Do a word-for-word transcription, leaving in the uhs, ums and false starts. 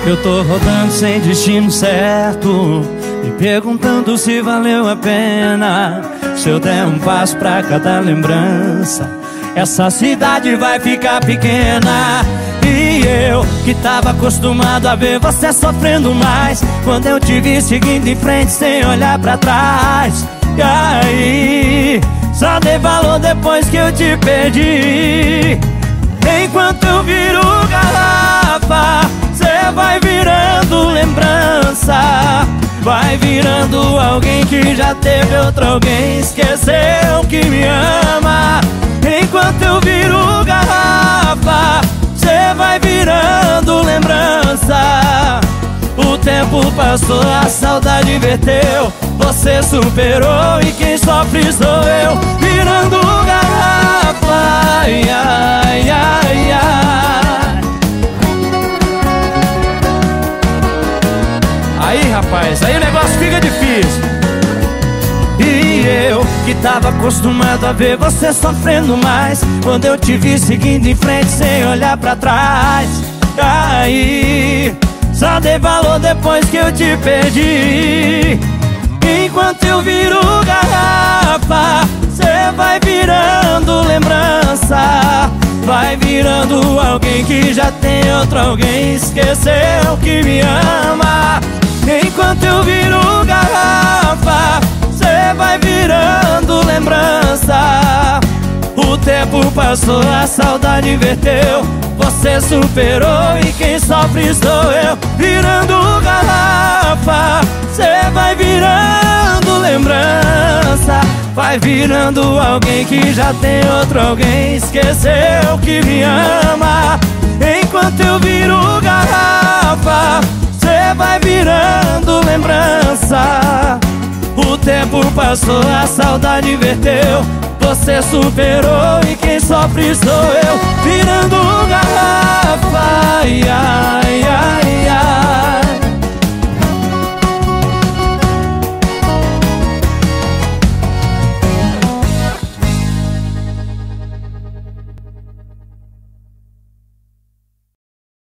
Eu tô rodando sem destino certo, me perguntando se valeu a pena. Se eu der um passo pra cada lembrança, essa cidade vai ficar pequena. E eu, que tava acostumado a ver você sofrendo mais, quando eu te vi seguindo em frente sem olhar pra trás. E aí, só dei valor depois que eu te perdi. Enquanto eu viro garrafa, cê vai virando lembrança, vai virando alguém que já teve outro alguém, esqueceu que me ama. Enquanto eu viro garrafa, cê vai virando lembrança. O tempo passou, a saudade inverteu, você superou e quem sofre sou eu, virando garrafa. Ai, ai, ai, ai. Aí, rapaz, aí o negócio fica difícil. E eu, que tava acostumado a ver você sofrendo mais, quando eu te vi seguindo em frente sem olhar pra trás. Aí, só dei valor depois que eu te perdi. Enquanto eu viro garrafa, cê vai virando lembrança, vai virando alguém que já tem outro alguém, esqueceu que me ama. Enquanto eu viro garrafa, cê vai virando lembrança. O tempo passou, a saudade inverteu, você superou e quem sofre sou eu, virando garrafa. Cê vai virando lembrança, vai virando alguém que já tem outro alguém, esqueceu que me ama. Enquanto eu viro garrafa, cê vai virando lembrança. O tempo passou, a saudade inverteu, você superou e quem sofre sou eu, virando garrafa. Ai, ai, ai, ai.